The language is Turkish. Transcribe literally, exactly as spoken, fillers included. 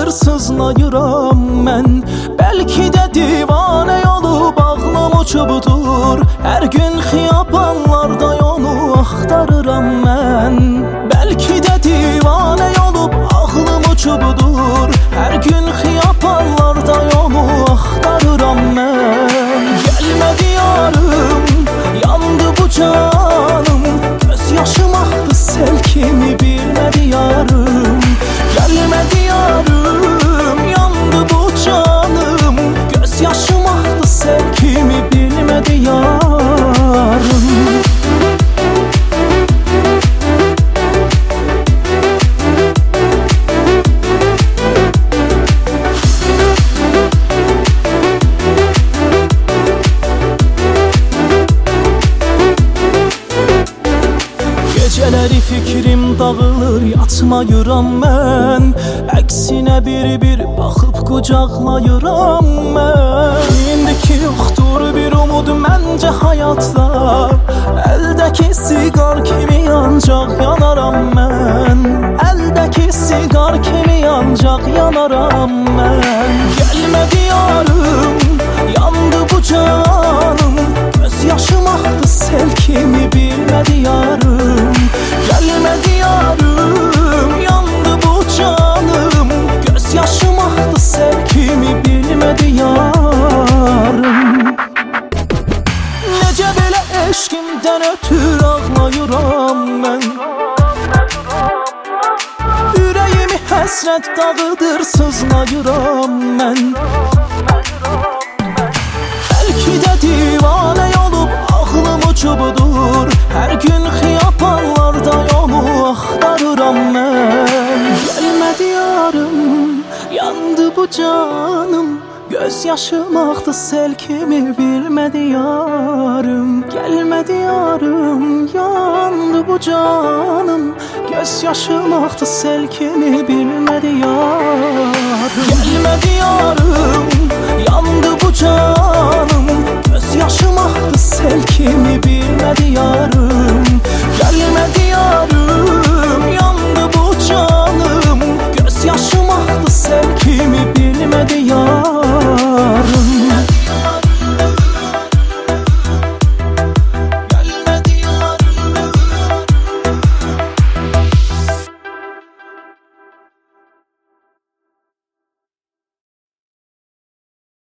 dağıdır sızlayıram mən. Belki de divane yolu bağlam uçubdur. Her gün xiyabanlarda yolu axtarıram mən. Belki de divane yolu bağlam uçubdur. Her gün xiyabanlarda yolu axtarıram mən. Gelmedi yarım, yandı bu canım. Göz yaşım aktı sel kimi bilmedi yarım. Gelmedi yarım, yandı bu canım. Göz yaşım aktı sel kimi bilmedi yarım. Geceleri fikrim dağılır, yatmayıram mən. Əksinə bir-bir baxıb qucaqlayıram mən. İndiki yoxdur bir umud məncə həyatda. Əldəki siqar kimi ancaq yanaram mən. Əldəki siqar kimi ancaq yanaram mən. Gəlmədi yarım, yandı bu canım. Göz yaşım aktı sel kimi bilmedi yarım. Gelmedi yarım, yandı bu canım. Göz yaşım aktı sel kimi bilmedi yarım. Nece belə eşkimdən ötür ağlayıram mən. Ürəyimi həsrət dağıdır sızlayıram mən. Belki de divane yolu ağlım uçubdur. Her gün xiyabanlarda yolu axtarıram mən. Gelmedi yarım, yandı bu canım. Göz yaşım aktı sel kimi bilmedi yarım. Gelmedi yarım, yandı bu canım. Göz yaşım aktı sel kimi bilmedi yarım. Gelmedi yarım, yandı bu canım. Göz yaşım aktı sel kimi bilmedi yarım.